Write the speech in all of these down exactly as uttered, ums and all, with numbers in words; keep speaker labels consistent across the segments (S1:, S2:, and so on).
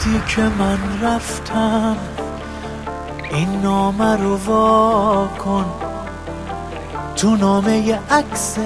S1: وقتی که من رفتم این نامه رو وا کن، تو نامه ی عکس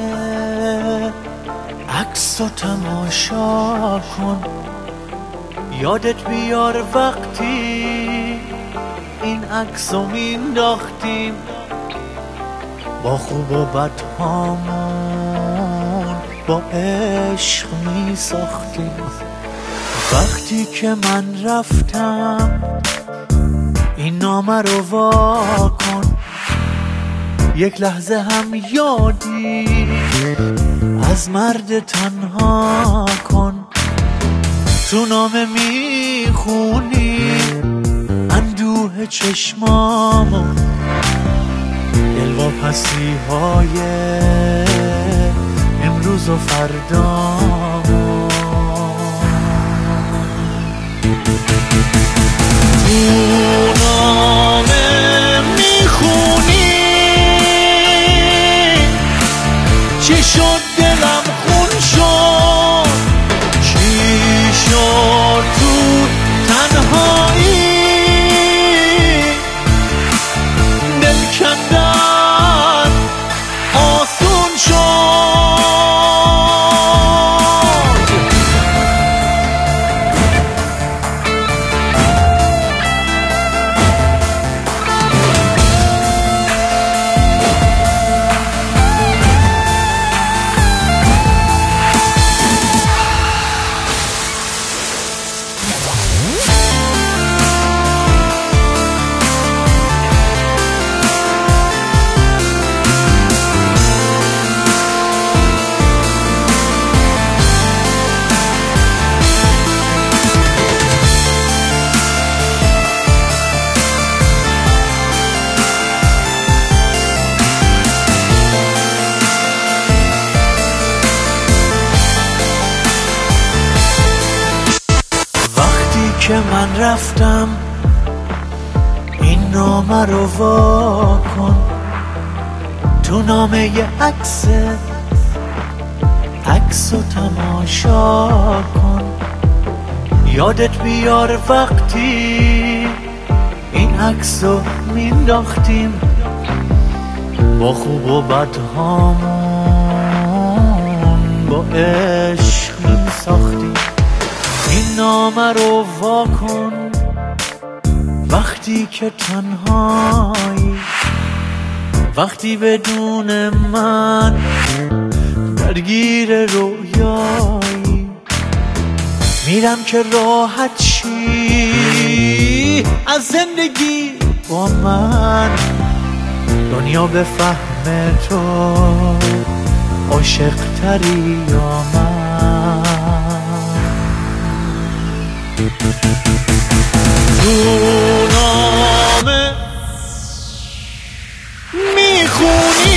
S1: عکس رو تماشا کن. یادت بیار وقتی این عکس رو مینداختیم، با خوب و بد هامون با عشق می ساختیم. وقتی که من رفتم این نامه رو وا کن، یک لحظه هم یادی از مرد تنها کن. تو نامه میخونی اندوه چشمامو، دلواپسی های امروز و فردامو. تو نامه میخونی چی شد دلم خون شد، چی شد تو تنهایی، دل کندن آسون شد. که من رفتم این نامه رو وا کن، تو نامه ی عکس عکس رو تماشا کن. یادت بیار وقتی این عکس رو مینداختیم، با خوب و بد هامون با عشق میساختیم. این نامه رو وا کن وقتی که تنهایی، وقتی بدون من درگیر رویایی. میرم که راحت شی از زندگی با من، دنیا به فهم تو عاشق تری یا من. تو نامه میخونی